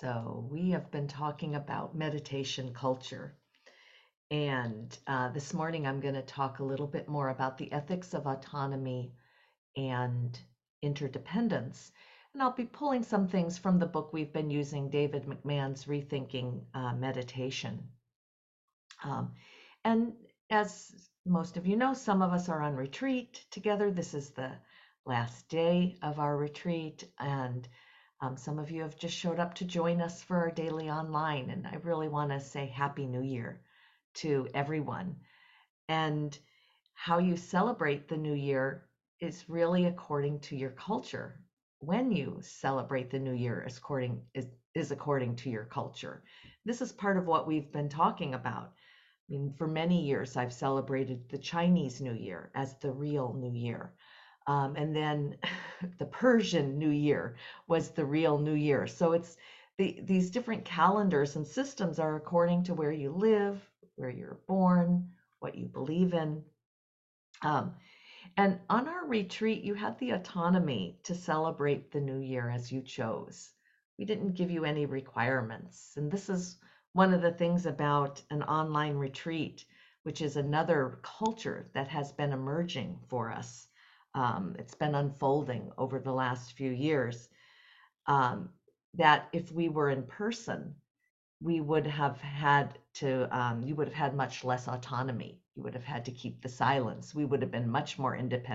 So, we have been talking about meditation culture. And this morning, I'm going to talk a little bit more about the ethics of autonomy and interdependence. And I'll be pulling some things from the book we've been using, David McMahon's Rethinking Meditation. Um, and as most of you know, some of us are on retreat together. This is the last day of our retreat. And some of you have just showed up to join us for our daily online, and I really want to say Happy New Year to everyone. And how you celebrate the new year is really according to your culture. When you celebrate the new year is according to your culture. This is part of what we've been talking about. I mean, for many years, I've celebrated the Chinese New Year as the real New Year. And then the Persian New Year was the real New Year. So these different calendars and systems are according to where you live, where you're born, what you believe in. Um, and on our retreat, you had the autonomy to celebrate the new year as you chose. We didn't give you any requirements. And this is one of the things about an online retreat, which is another culture that has been emerging for us. It's been unfolding over the last few years. Um, that if we were in person, we would have had to, you would have had much less autonomy. You would have had to keep the silence. We would have been much more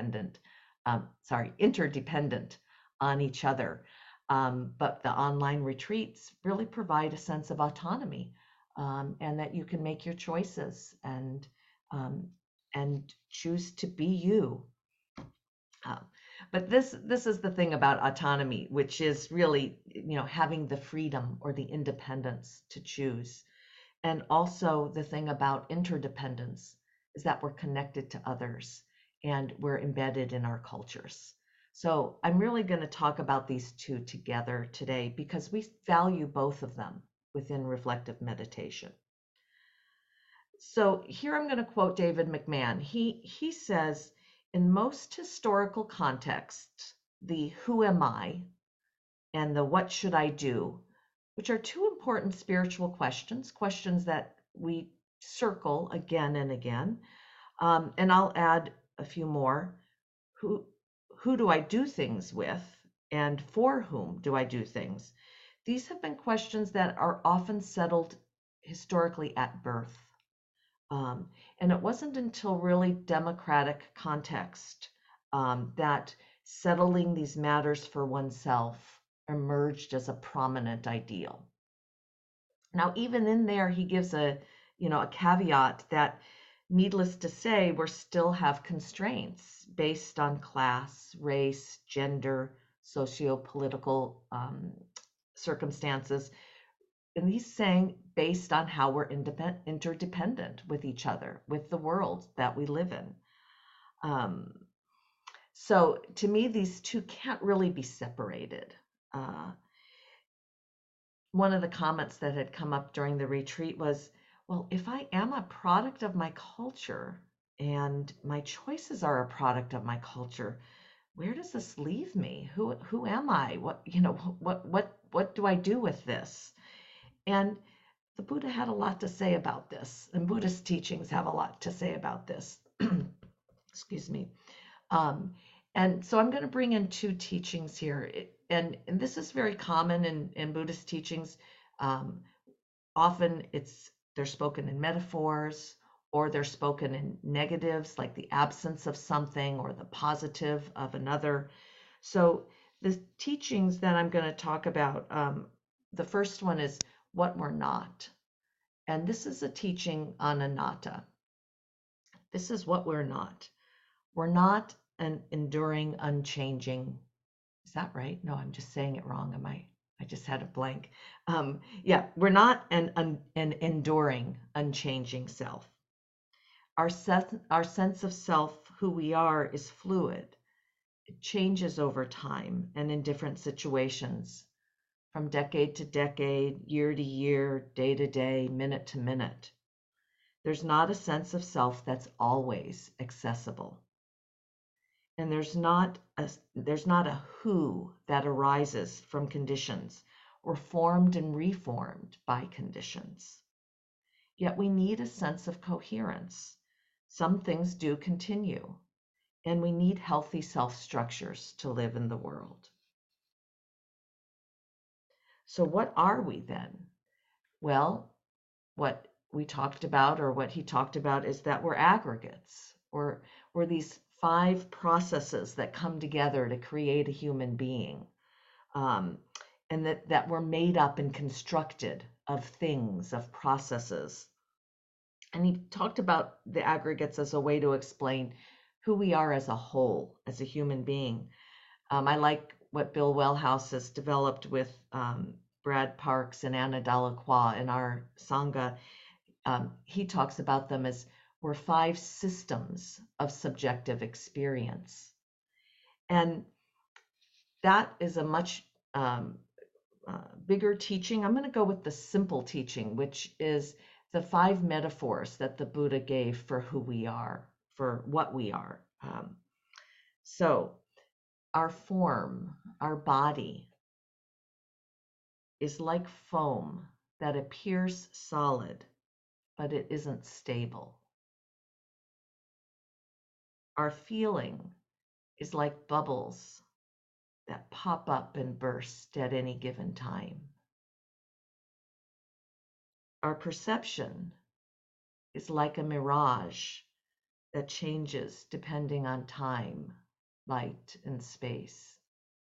interdependent on each other. But the online retreats really provide a sense of autonomy, and that you can make your choices um, and choose to be you. Uh, but this is the thing about autonomy, which is really, having the freedom or the independence to choose. And also the thing about interdependence is that we're connected to others and we're embedded in our cultures. So I'm really going to talk about these two together today because we value both of them within reflective meditation. So here I'm going to quote David McMahon. He says, in most historical contexts, the who am I and the what should I do, which are two important spiritual questions, questions that we circle again and again. And I'll add a few more. Who who do I do things with, and for whom do I do things? These have been questions that are often settled historically at birth. And it wasn't until really democratic context that settling these matters for oneself emerged as a prominent ideal. Now, even in there, he gives a caveat that, needless to say, we still have constraints based on class, race, gender, socio-political circumstances, and he's saying based on how we're interdependent with each other, with the world that we live in. Um, so to me, these two can't really be separated. Uh, One of the comments that had come up during the retreat was, well, if I am a product of my culture and my choices are a product of my culture, where does this leave me? Who am I? What do I do with this? And the Buddha had a lot to say about this, and Buddhist teachings have a lot to say about this. Excuse me. Um, and so I'm going to bring in two teachings here. And this is very common in Buddhist teachings. Um, Often they're spoken in metaphors, or they're spoken in negatives, like the absence of something or the positive of another. So the teachings that I'm going to talk about, the first one is what we're not. And this is a teaching on anatta. This is what we're not. We're not an enduring, unchanging. Is that right? No, I'm just saying it wrong. Am I? I just had a blank. Yeah, we're not an enduring, unchanging self. Our sense of self, who we are, is fluid. It changes over time and in different situations, from decade to decade, year to year, day to day, minute to minute. There's not a sense of self that's always accessible. And there's not a who that arises from conditions We're formed and reformed by conditions. Yet we need a sense of coherence. Some things do continue, and we need healthy self-structures to live in the world. So what are we then? Well, what we talked about, or what he talked about, is that we're aggregates, or we're these 5 processes that come together to create a human being, um, and that we're made up and constructed of things, of processes. And he talked about the aggregates as a way to explain who we are as a whole, as a human being. I like what Bill Wellhouse has developed with Brad Parks and Anna Dalacqua in our Sangha. He talks about them as we're 5 systems of subjective experience. And that is a much bigger teaching. I'm going to go with the simple teaching, which is the 5 metaphors that the Buddha gave for who we are, for what we are. So our form, our body, is like foam that appears solid, but it isn't stable. Our feeling is like bubbles that pop up and burst at any given time. Our perception is like a mirage that changes depending on time, light, and space.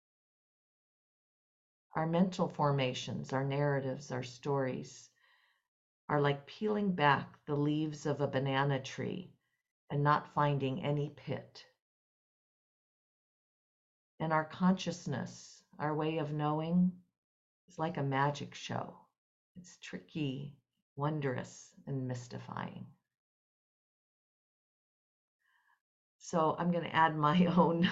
Our mental formations, our narratives, our stories are like peeling back the leaves of a banana tree and not finding any pit. And our consciousness, our way of knowing, is like a magic show. It's tricky, wondrous, and mystifying. So I'm going to add my own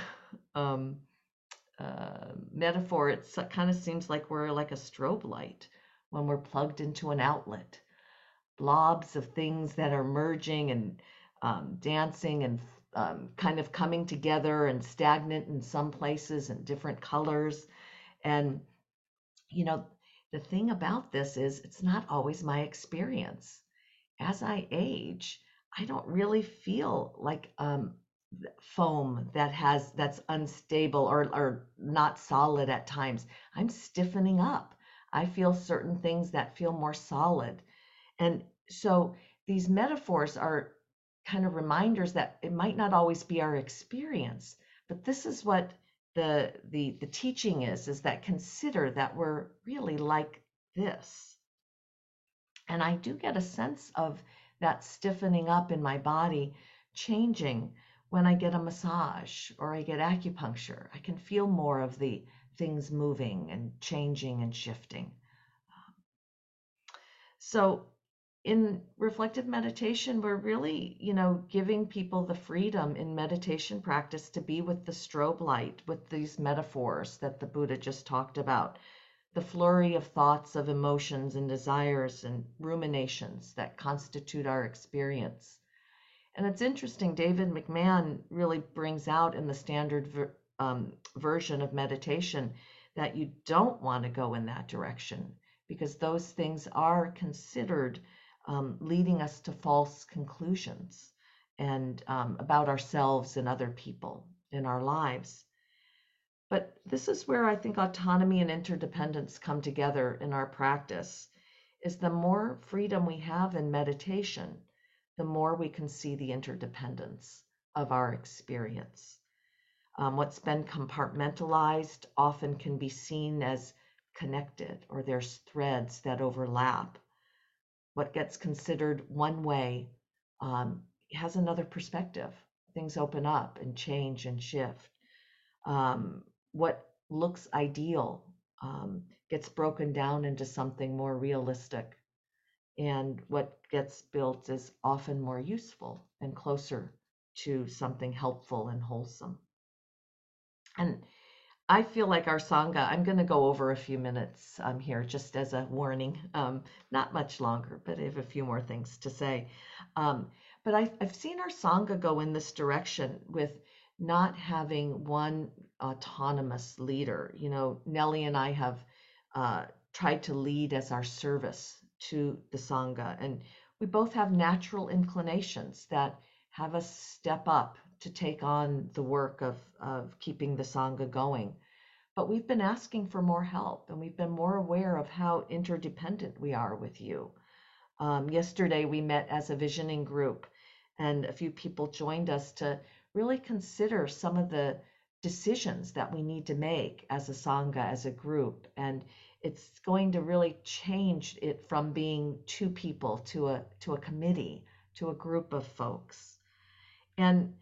metaphor. It kind of seems like we're like a strobe light when we're plugged into an outlet. Blobs of things that are merging and dancing and kind of coming together, and stagnant in some places and different colors. And, you know, the thing about this is it's not always my experience. As I age, I don't really feel like foam that's unstable or not solid at times. I'm stiffening up. I feel certain things that feel more solid. And so these metaphors are kind of reminders that it might not always be our experience, but this is what the teaching is that consider that we're really like this. And I do get a sense of that stiffening up in my body changing when I get a massage or I get acupuncture. I can feel more of the things moving and changing and shifting. So in reflective meditation, we're really, giving people the freedom in meditation practice to be with the strobe light, with these metaphors that the Buddha just talked about, the flurry of thoughts, of emotions and desires and ruminations that constitute our experience. And it's interesting, David McMahon really brings out in the standard version of meditation that you don't want to go in that direction, because those things are considered leading us to false conclusions and about ourselves and other people in our lives. But this is where I think autonomy and interdependence come together in our practice, is the more freedom we have in meditation, the more we can see the interdependence of our experience. What's been compartmentalized often can be seen as connected, or there's threads that overlap. What gets considered one way has another perspective. Things open up and change and shift. What looks ideal gets broken down into something more realistic. And what gets built is often more useful and closer to something helpful and wholesome. And I feel like our Sangha, I'm going to go over a few minutes here just as a warning, not much longer, but I have a few more things to say. But I've seen our Sangha go in this direction with not having one autonomous leader. Nellie and I have tried to lead as our service to the Sangha. And we both have natural inclinations that have us step up to take on the work of keeping the Sangha going. But we've been asking for more help, and we've been more aware of how interdependent we are with you. Yesterday, we met as a visioning group, and a few people joined us to really consider some of the decisions that we need to make as a Sangha, as a group. And it's going to really change it from being two people to a committee, to a group of folks. And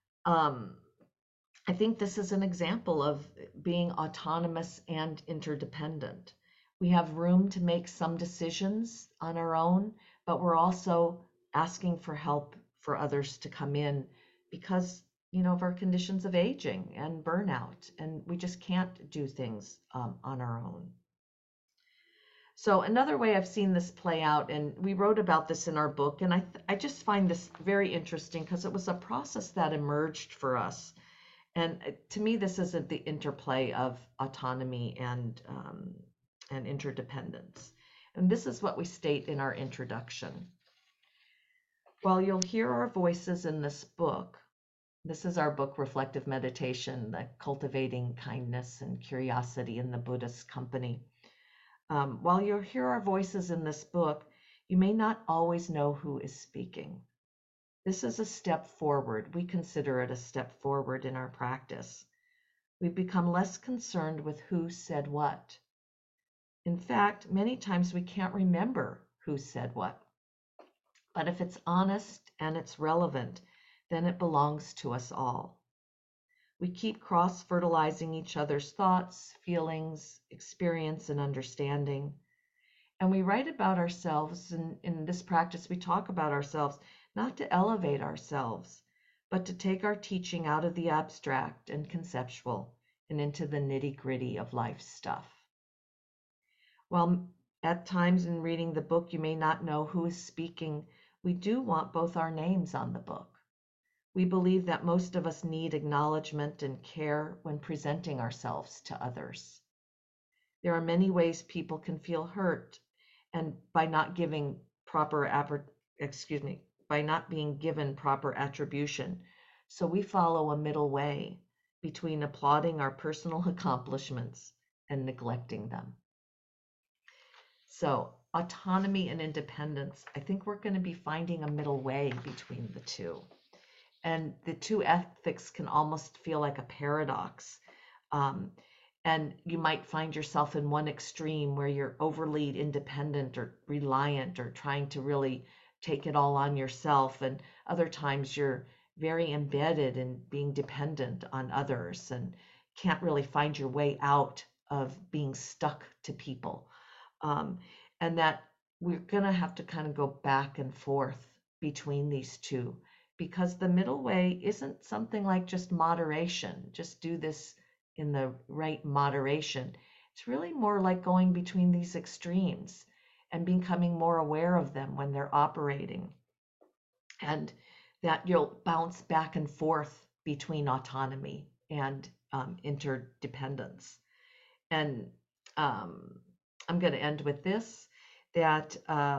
I think this is an example of being autonomous and interdependent. We have room to make some decisions on our own, but we're also asking for help for others to come in because, of our conditions of aging and burnout, and we just can't do things on our own. So another way I've seen this play out, and we wrote about this in our book, and I just find this very interesting because it was a process that emerged for us. And to me, this isn't the interplay of autonomy and interdependence. And this is what we state in our introduction. While you'll hear our voices in this book, this is our book, Reflective Meditation, the Cultivating Kindness and Curiosity in the Buddhist Company. While you'll hear our voices in this book, you may not always know who is speaking. This is a step forward. We consider it a step forward in our practice. We've become less concerned with who said what. In fact, many times we can't remember who said what. But if it's honest and it's relevant, then it belongs to us all. We keep cross-fertilizing each other's thoughts, feelings, experience, and understanding. And we write about ourselves, and in this practice we talk about ourselves, not to elevate ourselves, but to take our teaching out of the abstract and conceptual and into the nitty-gritty of life stuff. While at times in reading the book you may not know who is speaking, we do want both our names on the book. We believe that most of us need acknowledgement and care when presenting ourselves to others. There are many ways people can feel hurt, and by not being given proper attribution. So we follow a middle way between applauding our personal accomplishments and neglecting them. So autonomy and independence, I think we're going to be finding a middle way between the two. And the two ethics can almost feel like a paradox. And you might find yourself in one extreme where you're overly independent or reliant or trying to really take it all on yourself. And other times you're very embedded in being dependent on others and can't really find your way out of being stuck to people. And that we're going to have to kind of go back and forth between these two, because the middle way isn't something like just moderation, just do this in the right moderation. It's really more like going between these extremes and becoming more aware of them when they're operating, and that you'll bounce back and forth between autonomy and interdependence. And I'm going to end with this, that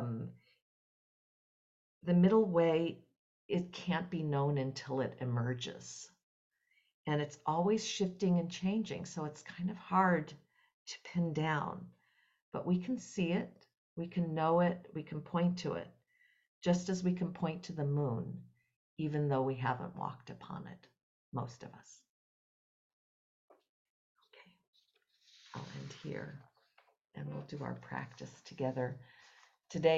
the middle way, it can't be known until it emerges. And it's always shifting and changing. So it's kind of hard to pin down, but we can see it, we can know it, we can point to it, just as we can point to the moon, even though we haven't walked upon it, most of us. Okay, I'll end here and we'll do our practice together today.